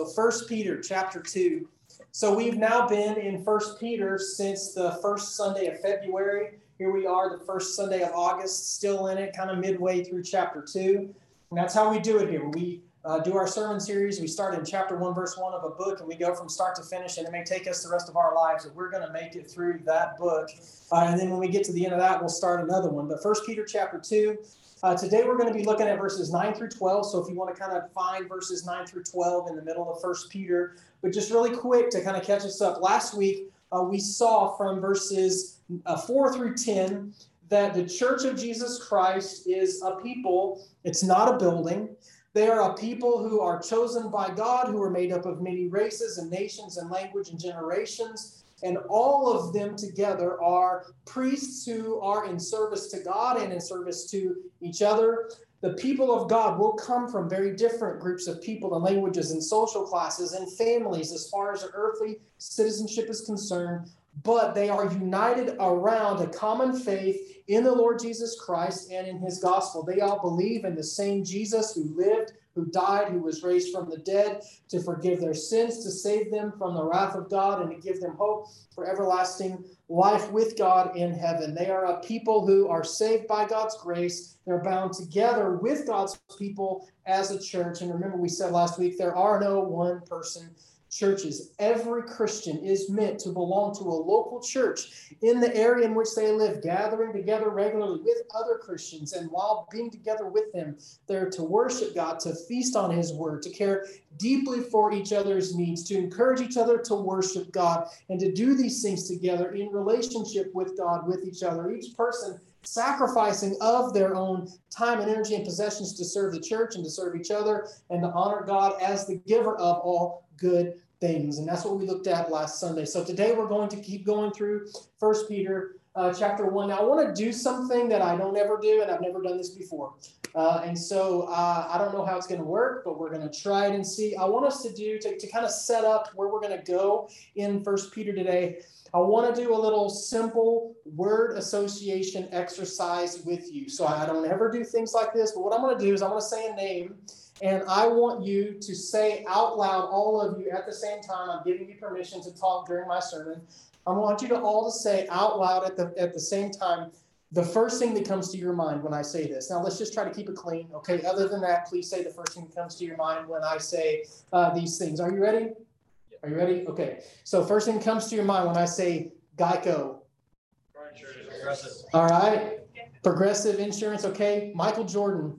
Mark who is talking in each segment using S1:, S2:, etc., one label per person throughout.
S1: So 1 Peter chapter 2. So we've now been in 1 Peter since the first Sunday of February. Here we are, the first Sunday of August, still in it, kind of midway through chapter 2. And that's how we do it here. We do our sermon series. We start in chapter 1, verse 1 of a book, and we go from start to finish, and it may take us the rest of our lives, but we're going to make it through that book. And then when we get to the end of that, we'll start another one. But 1 Peter chapter 2. Today we're going to be looking at verses 9 through 12. So if you want to kind of find verses 9 through 12 in the middle of 1 Peter, but just really quick to kind of catch us up. Last week we saw from verses 4 through 10 that the Church of Jesus Christ is a people. It's not a building. They are a people who are chosen by God, who are made up of many races and nations and language and generations. And all of them together are priests who are in service to God and in service to each other. The people of God will come from very different groups of people and languages and social classes and families as far as their earthly citizenship is concerned. But they are united around a common faith in the Lord Jesus Christ and in his gospel. They all believe in the same Jesus who lived, who died, who was raised from the dead to forgive their sins, to save them from the wrath of God, and to give them hope for everlasting life with God in heaven. They are a people who are saved by God's grace. They're bound together with God's people as a church. And remember, we said last week, there are no one-person churches. Every Christian is meant to belong to a local church in the area in which they live, gathering together regularly with other Christians. And while being together with them, they're to worship God, to feast on his word, to care deeply for each other's needs, to encourage each other to worship God, and to do these things together in relationship with God, with each other. Each person sacrificing of their own time and energy and possessions to serve the church and to serve each other and to honor God as the giver of all good things. And that's what we looked at last Sunday. So today we're going to keep going through 1 Peter chapter 1. Now I want to do something that I don't ever do, and I've never done this before. And so I don't know how it's going to work, but we're going to try it and see. I want us to do, to kind of set up where we're going to go in 1 Peter today. I want to do a little simple word association exercise with you. So I don't ever do things like this, but what I'm going to do is I'm going to say a name, and I want you to say out loud, all of you at the same time. I'm giving you permission to talk during my sermon. I want you to all to say out loud at the same time the first thing that comes to your mind when I say this. Now, let's just try to keep it clean, okay? Other than that, please say the first thing that comes to your mind when I say these things. Are you ready? Are you ready? Okay. So first thing that comes to your mind when I say Geico. Progressive. All right. Progressive insurance, okay. Michael Jordan.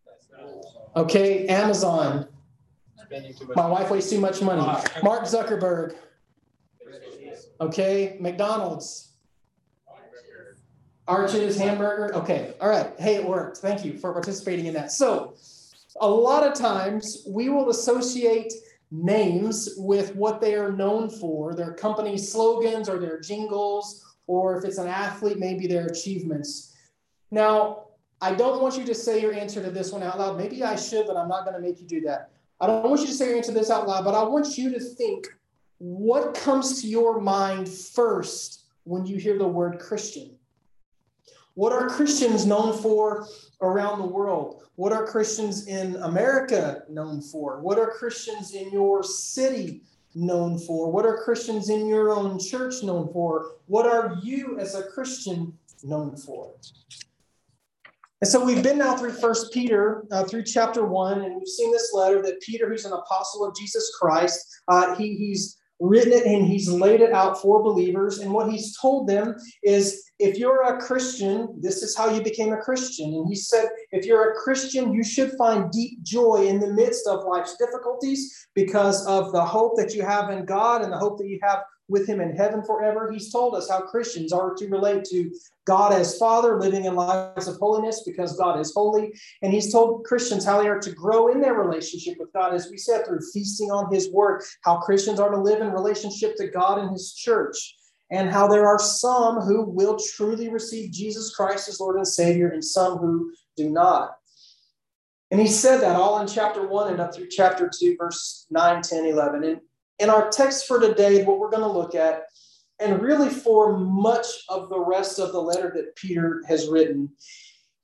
S1: Okay. Amazon. My wife wastes too much money. Mark Zuckerberg. Okay. McDonald's. Arches Hamburger. Okay. All right. Hey, it worked. Thank you for participating in that. So a lot of times we will associate names with what they are known for, their company slogans or their jingles, or if it's an athlete, maybe their achievements. Now, I don't want you to say your answer to this one out loud. Maybe I should, but I'm not going to make you do that. I don't want you to say your answer to this out loud, but I want you to think what comes to your mind first when you hear the word Christian. What are Christians known for around the world? What are Christians in America known for? What are Christians in your city known for? What are Christians in your own church known for? What are you as a Christian known for? And so we've been now through 1 Peter, through chapter 1, and we've seen this letter that Peter, who's an apostle of Jesus Christ, he's written it and he's laid it out for believers. And what he's told them is, if you're a Christian, this is how you became a Christian. And he said, if you're a Christian, you should find deep joy in the midst of life's difficulties because of the hope that you have in God and the hope that you have with him in heaven forever. He's told us how Christians are to relate to God as Father, living in lives of holiness because God is holy. And he's told Christians how they are to grow in their relationship with God, as we said, through feasting on his word, how Christians are to live in relationship to God and his church, and how there are some who will truly receive Jesus Christ as Lord and Savior and some who do not. And he said that all in chapter 1 and up through chapter 2, verse 9, 10, 11. And in our text for today, what we're going to look at, and really for much of the rest of the letter that Peter has written,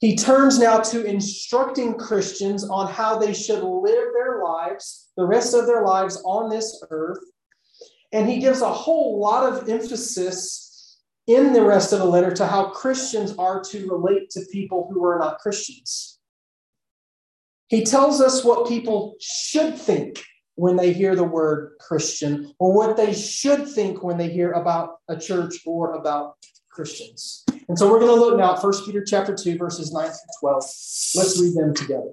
S1: he turns now to instructing Christians on how they should live their lives, the rest of their lives on this earth. And he gives a whole lot of emphasis in the rest of the letter to how Christians are to relate to people who are not Christians. He tells us what people should think when they hear the word Christian, or what they should think when they hear about a church or about Christians. And so we're going to look now at 1 Peter chapter 2, verses 9 through 12. Let's read them together.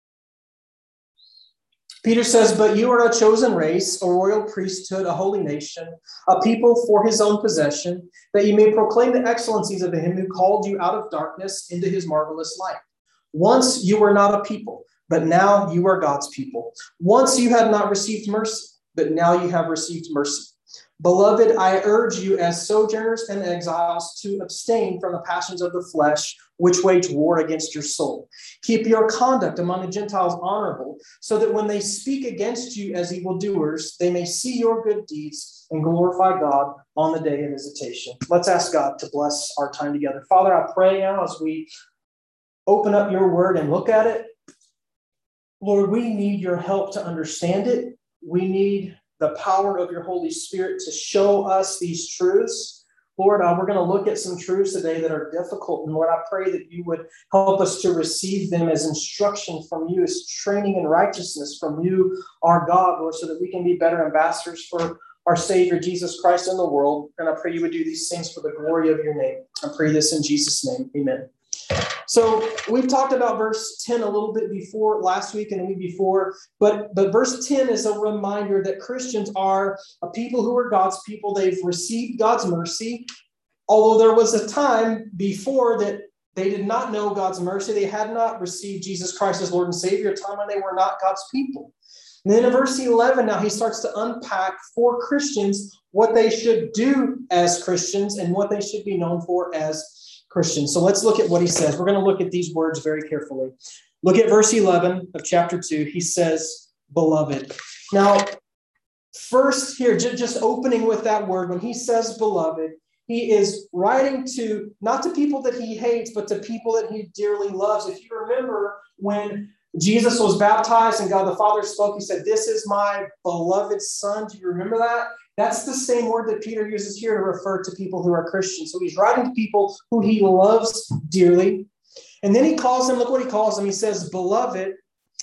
S1: Peter says, "But you are a chosen race, a royal priesthood, a holy nation, a people for his own possession, that you may proclaim the excellencies of him who called you out of darkness into his marvelous light. Once you were not a people, but now you are God's people. Once you had not received mercy, but now you have received mercy. Beloved, I urge you as sojourners and exiles to abstain from the passions of the flesh, which wage war against your soul. Keep your conduct among the Gentiles honorable, so that when they speak against you as evildoers, they may see your good deeds and glorify God on the day of visitation." Let's ask God to bless our time together. Father, I pray now as we open up your word and look at it, Lord, we need your help to understand it. We need the power of your Holy Spirit to show us these truths. Lord, we're going to look at some truths today that are difficult. And Lord, I pray that you would help us to receive them as instruction from you, as training in righteousness from you, our God, Lord, so that we can be better ambassadors for our Savior, Jesus Christ, in the world. And I pray you would do these things for the glory of your name. I pray this in Jesus' name. Amen. So we've talked about verse 10 a little bit before last week and the week before, but verse 10 is a reminder that Christians are a people who are God's people. They've received God's mercy, although there was a time before that they did not know God's mercy. They had not received Jesus Christ as Lord and Savior, a time when they were not God's people. And then in verse 11, now he starts to unpack for Christians what they should do as Christians and what they should be known for as Christians. So let's look at what he says. We're going to look at these words very carefully. Look at verse 11 of chapter 2. He says, beloved. Now, first here, just opening with that word, when he says beloved, he is writing to, not to people that he hates, but to people that he dearly loves. If you remember when Jesus was baptized and God the Father spoke, he said, "This is my beloved Son." Do you remember that? That's the same word that Peter uses here to refer to people who are Christians. So he's writing to people who he loves dearly. And then he calls them, look what he calls them. He says, beloved,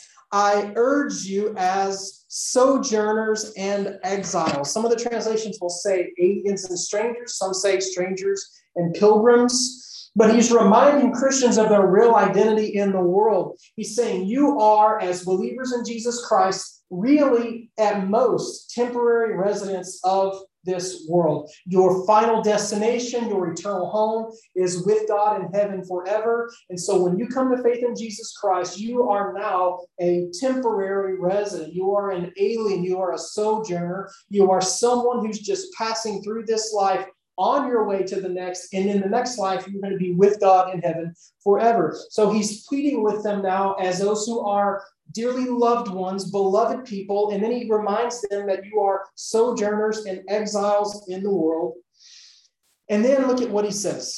S1: I urge you as sojourners and exiles. Some of the translations will say aliens and strangers. Some say strangers and pilgrims. But he's reminding Christians of their real identity in the world. He's saying you are, as believers in Jesus Christ, really, at most, temporary residents of this world. Your final destination, your eternal home, is with God in heaven forever. And so when you come to faith in Jesus Christ, you are now a temporary resident. You are an alien. You are a sojourner. You are someone who's just passing through this life on your way to the next. And in the next life, you're going to be with God in heaven forever. So he's pleading with them now as those who are dearly loved ones, beloved people. And then he reminds them that you are sojourners and exiles in the world. And then look at what he says.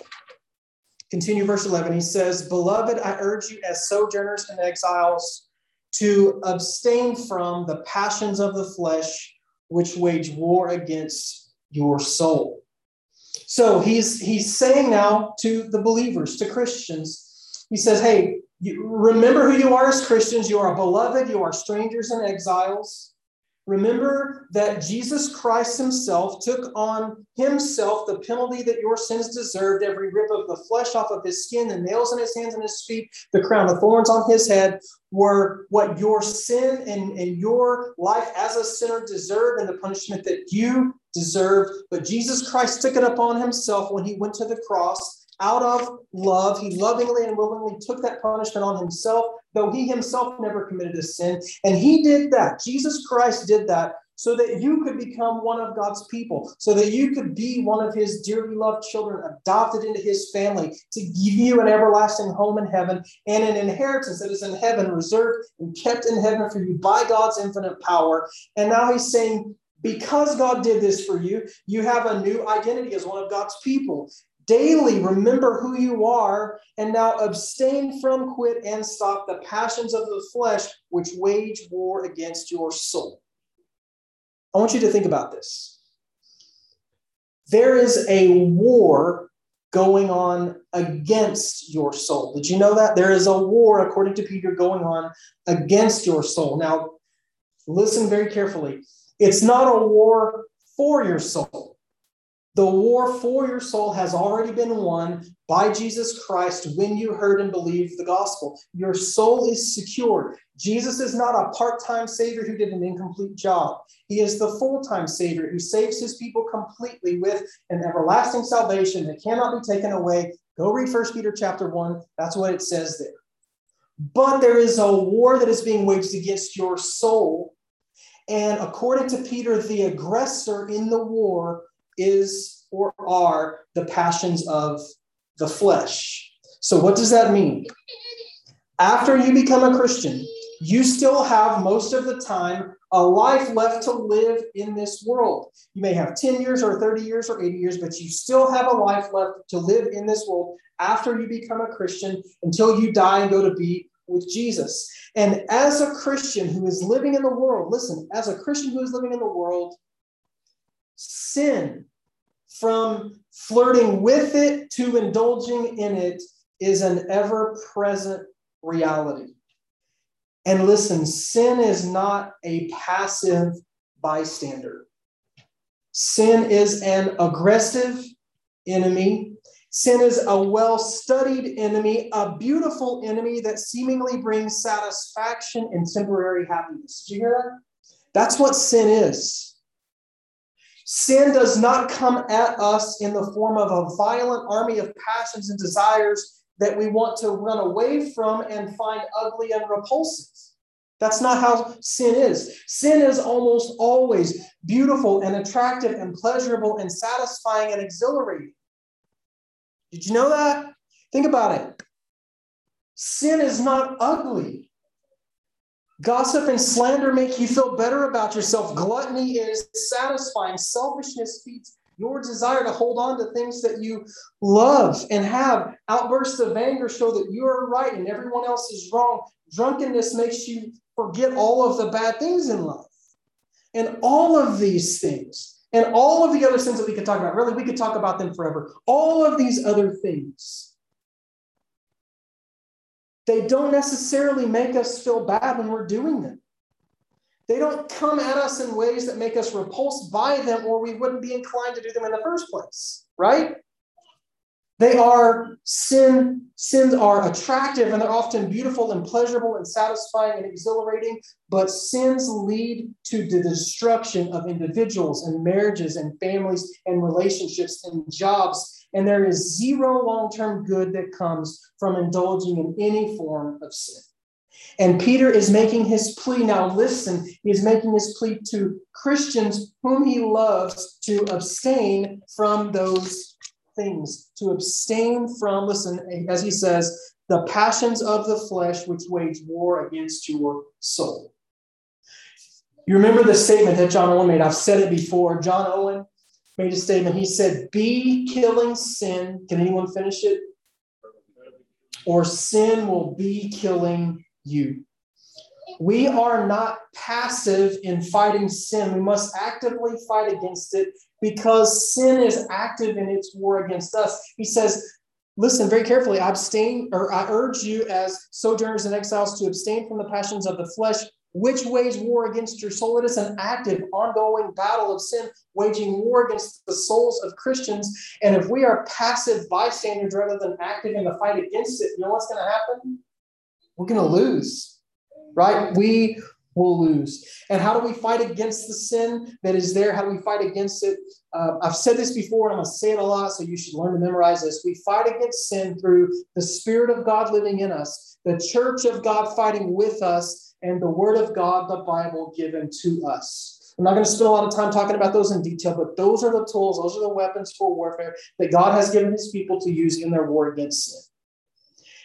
S1: Continue verse 11. He says, beloved, I urge you as sojourners and exiles to abstain from the passions of the flesh, which wage war against your soul. So he's saying now to the believers, to Christians, he says, hey, remember who you are as Christians. You are beloved. You are strangers and exiles. Remember that Jesus Christ himself took on himself the penalty that your sins deserved, every rip of the flesh off of his skin, the nails in his hands and his feet, the crown of thorns on his head, were what your sin and your life as a sinner deserved, and the punishment that you deserved. But Jesus Christ took it upon himself when he went to the cross. Out of love, he lovingly and willingly took that punishment on himself, though he himself never committed a sin. And he did that. Jesus Christ did that so that you could become one of God's people, so that you could be one of his dearly loved children, adopted into his family, to give you an everlasting home in heaven and an inheritance that is in heaven, reserved and kept in heaven for you by God's infinite power. And now he's saying, because God did this for you, you have a new identity as one of God's people. Daily remember who you are, and now abstain from, quit, and stop the passions of the flesh which wage war against your soul. I want you to think about this. There is a war going on against your soul. Did you know that? There is a war, according to Peter, going on against your soul. Now, listen very carefully. It's not a war for your soul. The war for your soul has already been won by Jesus Christ when you heard and believed the gospel. Your soul is secured. Jesus is not a part-time Savior who did an incomplete job. He is the full-time Savior who saves his people completely with an everlasting salvation that cannot be taken away. Go read 1 Peter chapter 1. That's what it says there. But there is a war that is being waged against your soul. And according to Peter, the aggressor in the war is or are the passions of the flesh. So what does that mean? After you become a Christian, you still have most of the time a life left to live in this world. You may have 10 years or 30 years or 80 years, but you still have a life left to live in this world after you become a Christian until you die and go to be with Jesus. And as a Christian who is living in the world, listen, as a Christian who is living in the world, sin, from flirting with it to indulging in it, is an ever-present reality. And listen, sin is not a passive bystander. Sin is an aggressive enemy. Sin is a well-studied enemy, a beautiful enemy that seemingly brings satisfaction and temporary happiness. Did you hear that? That's what sin is. Sin does not come at us in the form of a violent army of passions and desires that we want to run away from and find ugly and repulsive. That's not how sin is. Sin is almost always beautiful and attractive and pleasurable and satisfying and exhilarating. Did you know that? Think about it. Sin is not ugly. Gossip and slander make you feel better about yourself. Gluttony is satisfying. Selfishness feeds your desire to hold on to things that you love and have. Outbursts of anger show that you are right and everyone else is wrong. Drunkenness makes you forget all of the bad things in life. And all of these things, and all of the other sins that we could talk about, really, we could talk about them forever. All of these other things, they don't necessarily make us feel bad when we're doing them. They don't come at us in ways that make us repulsed by them, or we wouldn't be inclined to do them in the first place, right? Sins are attractive, and they're often beautiful and pleasurable and satisfying and exhilarating, but sins lead to the destruction of individuals and marriages and families and relationships and jobs. And there is zero long-term good that comes from indulging in any form of sin. And Peter is making his plea. Now listen, he is making his plea to Christians whom he loves to abstain from those things. To abstain from, listen, as he says, the passions of the flesh which wage war against your soul. You remember the statement that John Owen made. I've said it before. John Owen made a statement. He said, be killing sin. Can anyone finish it? Or sin will be killing you. We are not passive in fighting sin. We must actively fight against it because sin is active in its war against us. He says, listen very carefully, I urge you as sojourners and exiles to abstain from the passions of the flesh, which wage war against your soul. It is an active, ongoing battle of sin, waging war against the souls of Christians. And if we are passive bystanders rather than active in the fight against it, you know what's going to happen? We're going to lose, right? We will lose. And how do we fight against the sin that is there? How do we fight against it? I've said this before, and I'm going to say it a lot, so you should learn to memorize this. We fight against sin through the Spirit of God living in us, the church of God fighting with us, and the Word of God, the Bible, given to us. I'm not going to spend a lot of time talking about those in detail, but those are the tools, those are the weapons for warfare that God has given his people to use in their war against sin.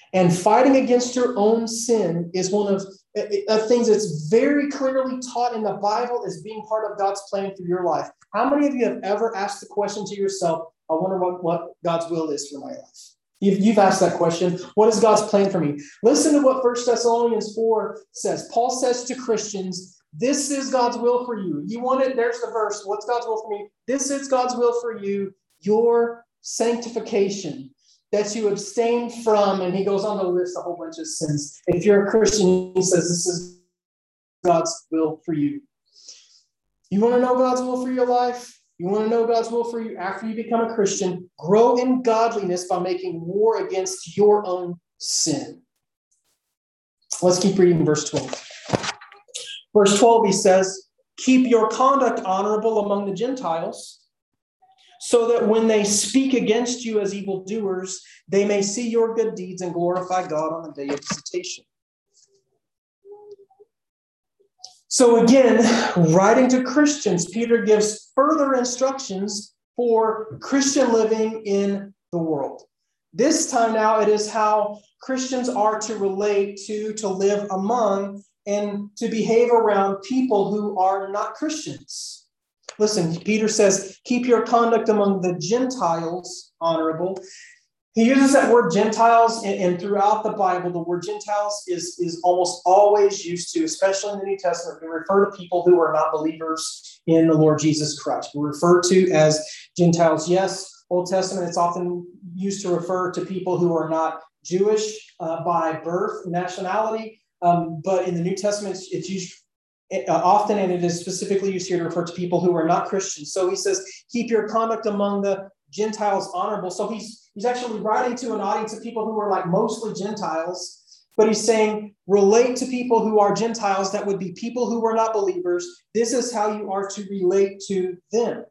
S1: And fighting against your own sin is one of things that's very clearly taught in the Bible as being part of God's plan for your life. How many of you have ever asked the question to yourself, I wonder what God's will is for my life? You've asked that question. What is God's plan for me? Listen to what 1 Thessalonians 4 says. Paul says to Christians, this is God's will for you. You want it? There's the verse. What's God's will for me? This is God's will for you, your sanctification, that you abstain from, and he goes on to list a whole bunch of sins. If you're a Christian, he says this is God's will for you. You want to know God's will for your life? You want to know God's will for you after you become a Christian? Grow in godliness by making war against your own sin. Let's keep reading verse 12. Verse 12, he says, keep your conduct honorable among the Gentiles, so that when they speak against you as evildoers, they may see your good deeds and glorify God on the day of visitation. So again, writing to Christians, Peter gives further instructions for Christian living in the world. This time now, it is how Christians are to relate to live among, and to behave around people who are not Christians. Listen, Peter says, keep your conduct among the Gentiles honorable. He uses that word Gentiles, and throughout the Bible, the word Gentiles is almost always used to, especially in the New Testament, to refer to people who are not believers in the Lord Jesus Christ. We're referred to as Gentiles. Yes, Old Testament, it's often used to refer to people who are not Jewish by birth, nationality, but in the New Testament, it's used often, and it is specifically used here to refer to people who are not Christians. So he says, keep your conduct among the Gentiles honorable. So he's actually writing to an audience of people who are like mostly Gentiles, but he's saying, relate to people who are Gentiles. That would be people who are not believers. This is how you are to relate to them.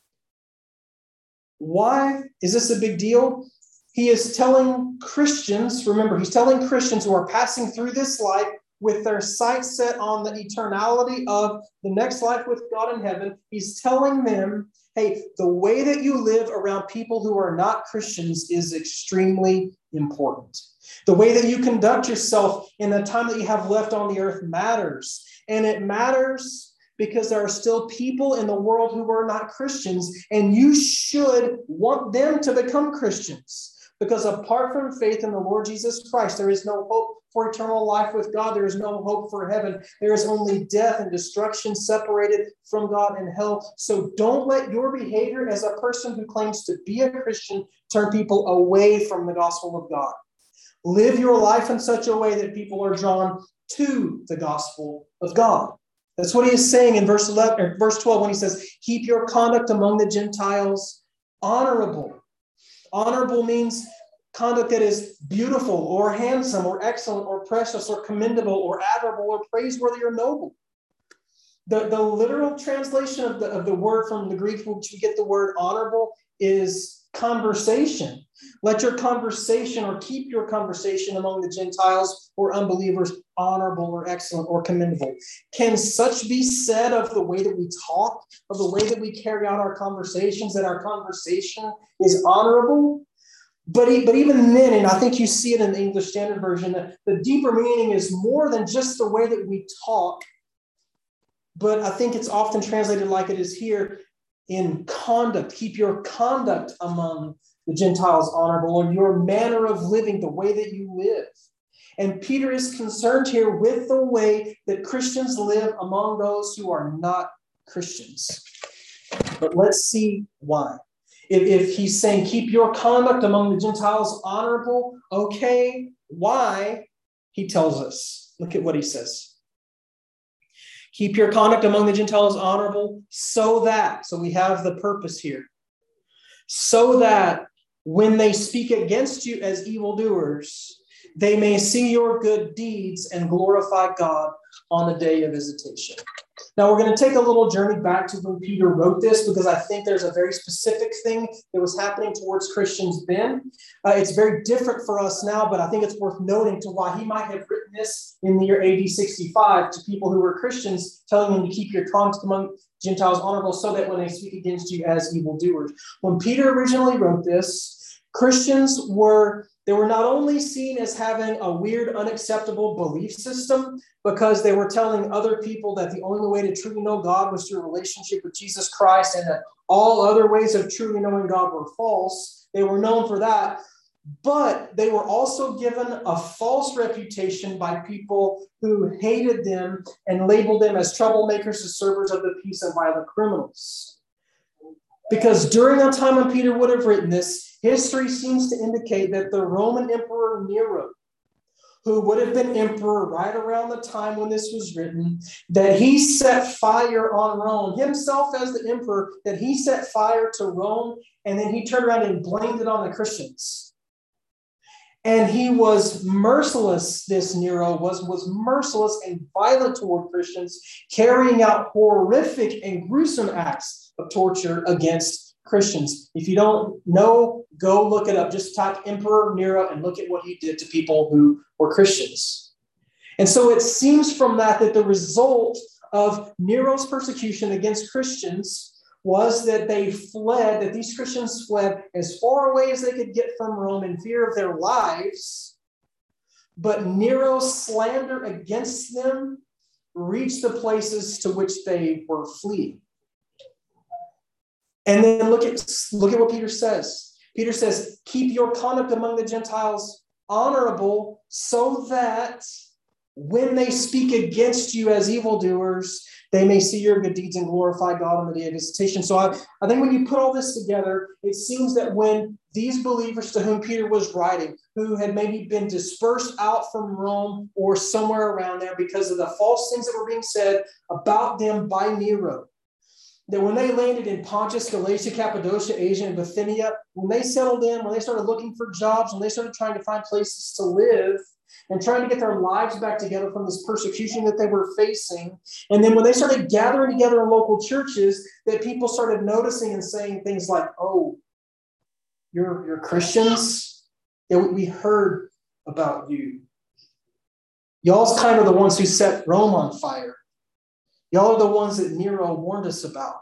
S1: Why is this a big deal? He is telling Christians, remember, he's telling Christians who are passing through this life with their sights set on the eternality of the next life with God in heaven. He's telling them, hey, the way that you live around people who are not Christians is extremely important. The way that you conduct yourself in the time that you have left on the earth matters. And it matters because there are still people in the world who are not Christians, and you should want them to become Christians. Because apart from faith in the Lord Jesus Christ, there is no hope for eternal life with God. There is no hope for heaven. There is only death and destruction separated from God and hell. So don't let your behavior as a person who claims to be a Christian turn people away from the gospel of God. Live your life in such a way that people are drawn to the gospel of God. That's what he is saying in verse 11 or verse 12 when he says, keep your conduct among the Gentiles honorable. Honorable means conduct that is beautiful or handsome or excellent or precious or commendable or admirable or praiseworthy or noble. The literal translation of the word from the Greek, which we get the word honorable, is conversation. Let your conversation, or keep your conversation among the Gentiles or unbelievers, honorable or excellent or commendable. Can such be said of the way that we talk, of the way that we carry out our conversations, that our conversation is honorable? But even then, and I think you see it in the English Standard Version, the deeper meaning is more than just the way that we talk, but I think it's often translated like it is here in conduct. Keep your conduct among the Gentiles honorable, or your manner of living, the way that you live. And Peter is concerned here with the way that Christians live among those who are not Christians. But let's see why. If he's saying, keep your conduct among the Gentiles honorable, okay, why? He tells us. Look at what he says. Keep your conduct among the Gentiles honorable, so we have the purpose here, so that when they speak against you as evildoers, they may see your good deeds and glorify God on the day of visitation. Now, we're going to take a little journey back to when Peter wrote this, because I think there's a very specific thing that was happening towards Christians then. It's very different for us now, but I think it's worth noting to why he might have written this in the year AD 65 to people who were Christians, telling them to keep your conduct among Gentiles honorable, so that when they speak against you as evildoers. When Peter originally wrote this, Christians were They were not only seen as having a weird, unacceptable belief system because they were telling other people that the only way to truly know God was through a relationship with Jesus Christ and that all other ways of truly knowing God were false. They were known for that. But they were also given a false reputation by people who hated them and labeled them as troublemakers, as servers of the peace, and violent criminals. Because during the time when Peter would have written this, history seems to indicate that the Roman Emperor Nero, who would have been emperor right around the time when this was written, that he set fire on Rome, himself as the emperor, that he set fire to Rome, and then he turned around and blamed it on the Christians. And he was merciless, this Nero was merciless and violent toward Christians, carrying out horrific and gruesome acts of torture against Christians. If you don't know, go look it up. Just type Emperor Nero and look at what he did to people who were Christians. And so it seems from that the result of Nero's persecution against Christians was that that these Christians fled as far away as they could get from Rome in fear of their lives. But Nero's slander against them reached the places to which they were fleeing. And then look at what Peter says. Peter says, keep your conduct among the Gentiles honorable, so that when they speak against you as evildoers, they may see your good deeds and glorify God on the day of visitation. So I think when you put all this together, it seems that when these believers to whom Peter was writing, who had maybe been dispersed out from Rome or somewhere around there because of the false things that were being said about them by Nero, that when they landed in Pontus, Galatia, Cappadocia, Asia, and Bithynia, when they settled in, when they started looking for jobs, when they started trying to find places to live, and trying to get their lives back together from this persecution that they were facing. And then when they started gathering together in local churches, that people started noticing and saying things like, oh, you're Christians? Yeah, we heard about you. Y'all's kind of the ones who set Rome on fire. Y'all are the ones that Nero warned us about.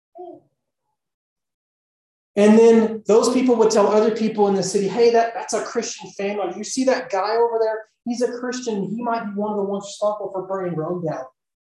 S1: And then those people would tell other people in the city, hey, that's a Christian family. You see that guy over there? He's a Christian. He might be one of the ones responsible for burning Rome down.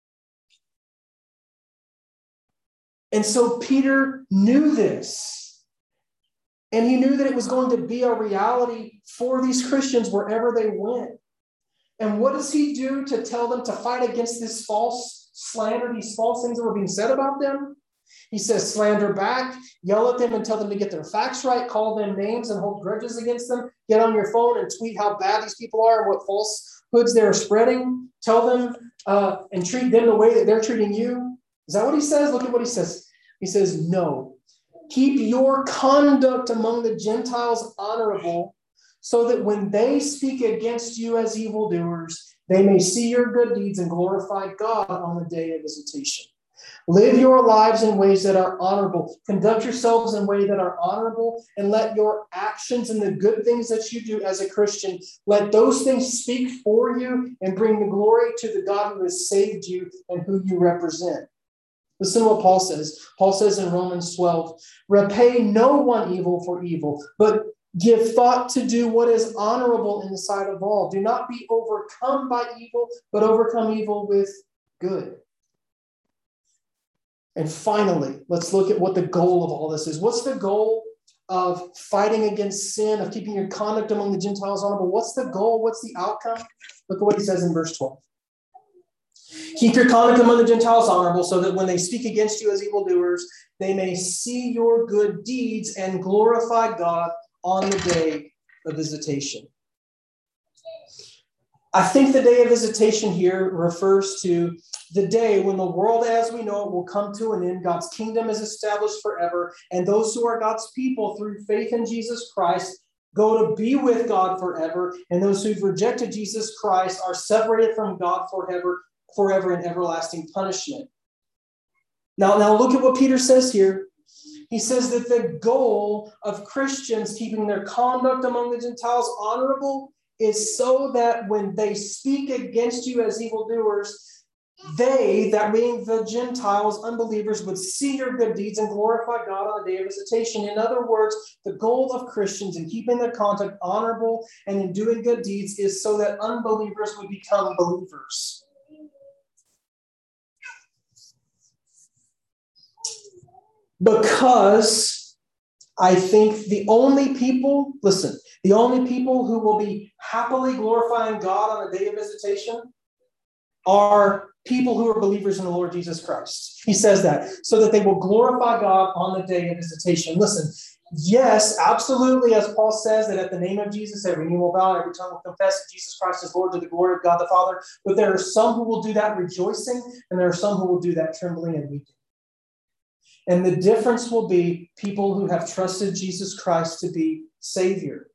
S1: And so Peter knew this. And he knew that it was going to be a reality for these Christians wherever they went. And what does he do to tell them to fight against this false slander, these false things that were being said about them? He says, slander back, yell at them and tell them to get their facts right, call them names and hold grudges against them, get on your phone and tweet how bad these people are and what falsehoods they're spreading, tell them and treat them the way that they're treating you. Is that what he says? Look at what he says. He says, no. Keep your conduct among the Gentiles honorable, so that when they speak against you as evildoers, they may see your good deeds and glorify God on the day of visitation. Live your lives in ways that are honorable. Conduct yourselves in ways that are honorable, and let your actions and the good things that you do as a Christian, let those things speak for you and bring the glory to the God who has saved you and who you represent. Listen to what Paul says. Paul says in Romans 12, repay no one evil for evil, but give thought to do what is honorable in the sight of all. Do not be overcome by evil, but overcome evil with good. And finally, let's look at what the goal of all this is. What's the goal of fighting against sin, of keeping your conduct among the Gentiles honorable? What's the goal? What's the outcome? Look at what he says in verse 12. Keep your conduct among the Gentiles honorable, so that when they speak against you as evildoers, they may see your good deeds and glorify God on the day of visitation. I think the day of visitation here refers to the day when the world as we know it will come to an end. God's kingdom is established forever, and those who are God's people through faith in Jesus Christ go to be with God forever, and those who've rejected Jesus Christ are separated from God forever in everlasting punishment. Now look at what Peter says here. He says that the goal of Christians keeping their conduct among the Gentiles honorable is so that when they speak against you as evildoers, they, that being the Gentiles, unbelievers, would see your good deeds and glorify God on the day of visitation. In other words, the goal of Christians in keeping their conduct honorable and in doing good deeds is so that unbelievers would become believers. Because I think the only people who will be happily glorifying God on the day of visitation are people who are believers in the Lord Jesus Christ. He says that, so that they will glorify God on the day of visitation. Listen, yes, absolutely, as Paul says, that at the name of Jesus, every knee will bow, every tongue will confess that Jesus Christ is Lord to the glory of God the Father. But there are some who will do that rejoicing, and there are some who will do that trembling and weeping. And the difference will be people who have trusted Jesus Christ to be Savior.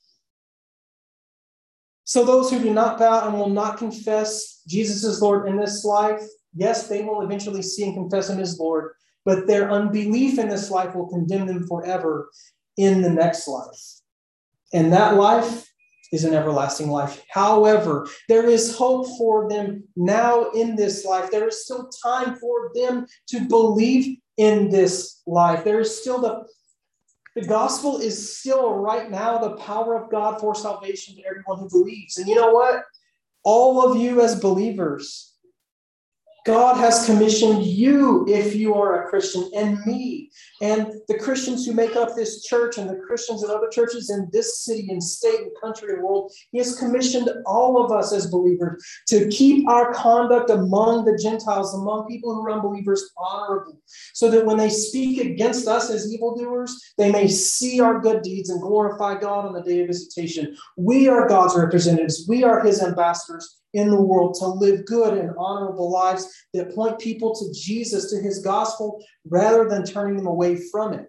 S1: So those who do not bow and will not confess Jesus as Lord in this life, yes, they will eventually see and confess him as Lord, but their unbelief in this life will condemn them forever in the next life. And that life is an everlasting life. However, there is hope for them now in this life. There is still time for them to believe in this life. There is still the gospel is still right now the power of God for salvation to everyone who believes. And you know what? All of you as believers, God has commissioned you, if you are a Christian, and me, and the Christians who make up this church, and the Christians in other churches in this city and state and country and world. He has commissioned all of us as believers to keep our conduct among the Gentiles, among people who are unbelievers, honorable, so that when they speak against us as evildoers, they may see our good deeds and glorify God on the day of visitation. We are God's representatives. We are his ambassadors in the world to live good and honorable lives that point people to Jesus, to his gospel, rather than turning them away from it.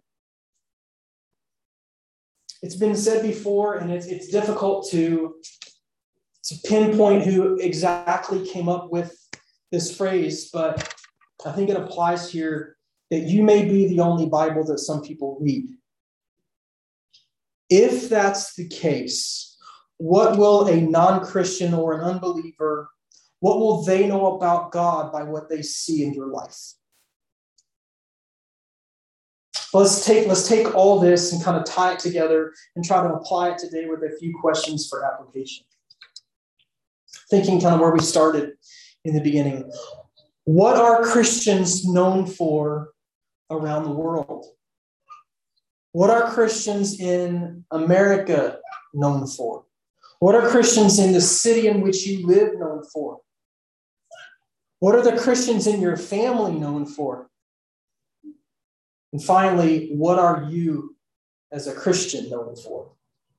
S1: It's been said before, and it's difficult to pinpoint who exactly came up with this phrase, but I think it applies here that you may be the only Bible that some people read. If that's the case, what will a non-Christian or an unbeliever, what will they know about God by what they see in your life? Let's take all this and kind of tie it together and try to apply it today with a few questions for application. Thinking kind of where we started in the beginning. What are Christians known for around the world? What are Christians in America known for? What are Christians in the city in which you live known for? What are the Christians in your family known for? And finally, what are you as a Christian known for?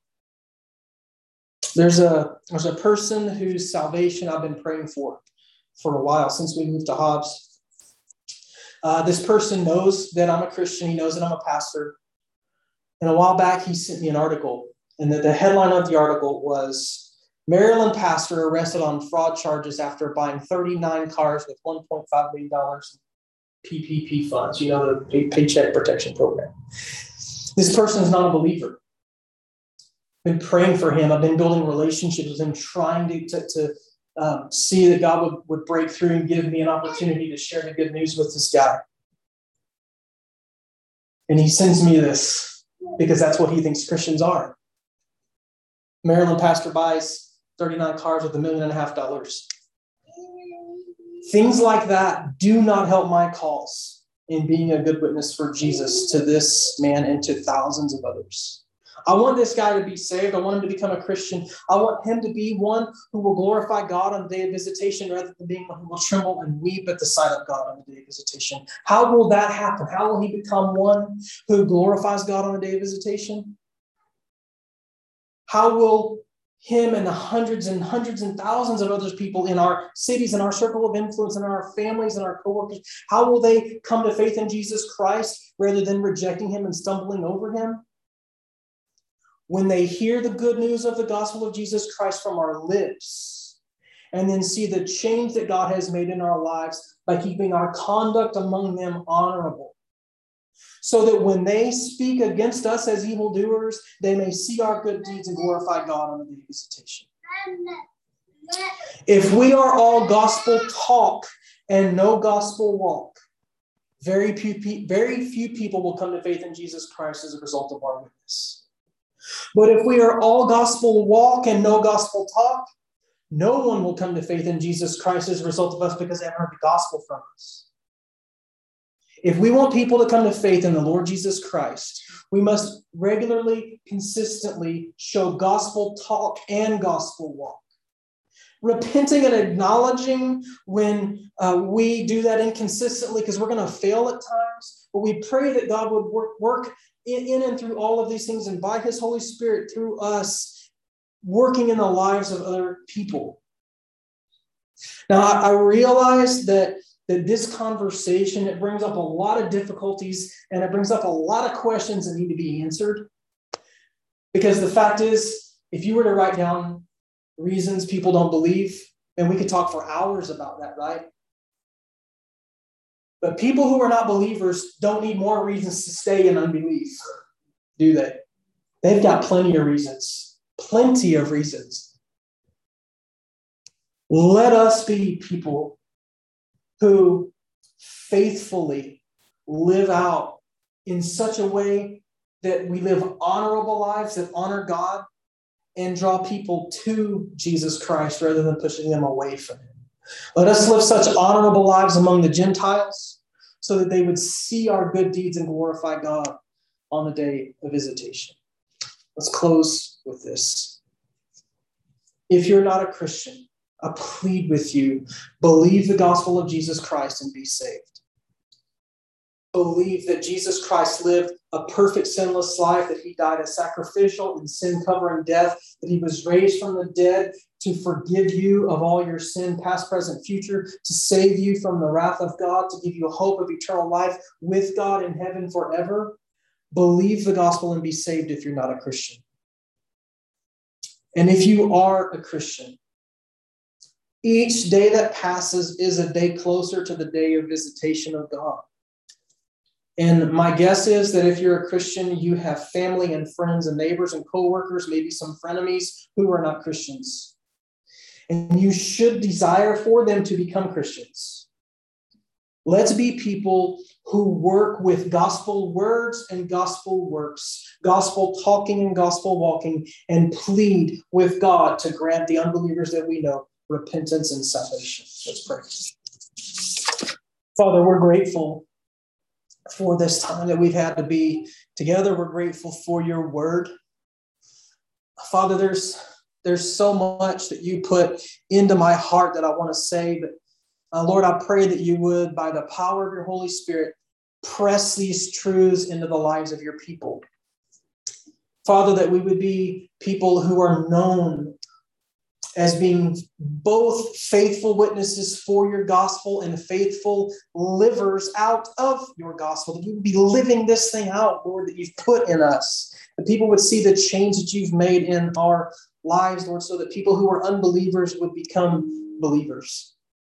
S1: There's a person whose salvation I've been praying for a while, since we moved to Hobbs. This person knows that I'm a Christian. He knows that I'm a pastor. And a while back, he sent me an article. And the headline of the article was, Maryland pastor arrested on fraud charges after buying 39 cars with $1.5 million PPP funds, the Paycheck Protection Program. This person is not a believer. I've been praying for him. I've been building relationships with him, trying to see that God would break through and give me an opportunity to share the good news with this guy. And he sends me this because that's what he thinks Christians are. Maryland pastor buys 39 cars with $1.5 million. Things like that do not help my cause in being a good witness for Jesus to this man and to thousands of others. I want this guy to be saved. I want him to become a Christian. I want him to be one who will glorify God on the day of visitation rather than being one who will tremble and weep at the sight of God on the day of visitation. How will that happen? How will he become one who glorifies God on the day of visitation? How will him and the hundreds and thousands of other people in our cities, in our circle of influence, in our families, and our coworkers, how will they come to faith in Jesus Christ rather than rejecting him and stumbling over him? When they hear the good news of the gospel of Jesus Christ from our lips, and then see the change that God has made in our lives by keeping our conduct among them honorable, so that when they speak against us as evildoers, they may see our good deeds and glorify God on the day of visitation. If we are all gospel talk and no gospel walk, very few people will come to faith in Jesus Christ as a result of our witness. But if we are all gospel walk and no gospel talk, no one will come to faith in Jesus Christ as a result of us because they haven't heard the gospel from us. If we want people to come to faith in the Lord Jesus Christ, we must regularly, consistently show gospel talk and gospel walk. Repenting and acknowledging when we do that inconsistently, because we're going to fail at times, but we pray that God would work in and through all of these things, and by His Holy Spirit through us, working in the lives of other people. Now, I realize that this conversation, it brings up a lot of difficulties, and it brings up a lot of questions that need to be answered. Because the fact is, if you were to write down reasons people don't believe, and we could talk for hours about that, right? But people who are not believers don't need more reasons to stay in unbelief, do they? They've got plenty of reasons. Plenty of reasons. Let us be people who faithfully live out in such a way that we live honorable lives that honor God and draw people to Jesus Christ rather than pushing them away from Him. Let us live such honorable lives among the Gentiles so that they would see our good deeds and glorify God on the day of visitation. Let's close with this. If you're not a Christian, I plead with you, believe the gospel of Jesus Christ and be saved. Believe that Jesus Christ lived a perfect sinless life, that He died a sacrificial and sin-covering death, that He was raised from the dead to forgive you of all your sin, past, present, future, to save you from the wrath of God, to give you a hope of eternal life with God in heaven forever. Believe the gospel and be saved if you're not a Christian. And if you are a Christian, each day that passes is a day closer to the day of visitation of God. And my guess is that if you're a Christian, you have family and friends and neighbors and coworkers, maybe some frenemies who are not Christians. And you should desire for them to become Christians. Let's be people who work with gospel words and gospel works, gospel talking and gospel walking, and plead with God to grant the unbelievers that we know repentance and salvation. Let's pray. Father, we're grateful for this time that we've had to be together. We're grateful for your word. Father, there's so much that you put into my heart that I want to say, but Lord, I pray that you would, by the power of your Holy Spirit, press these truths into the lives of your people. Father, that we would be people who are known as being both faithful witnesses for your gospel and faithful livers out of your gospel. That we would be living this thing out, Lord, that you've put in us. That people would see the change that you've made in our lives, Lord, so that people who are unbelievers would become believers.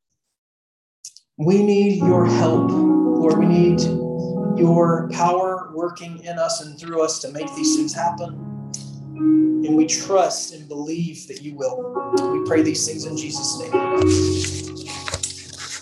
S1: We need your help, Lord. We need your power working in us and through us to make these things happen. And we trust and believe that you will. We pray these things in Jesus' name.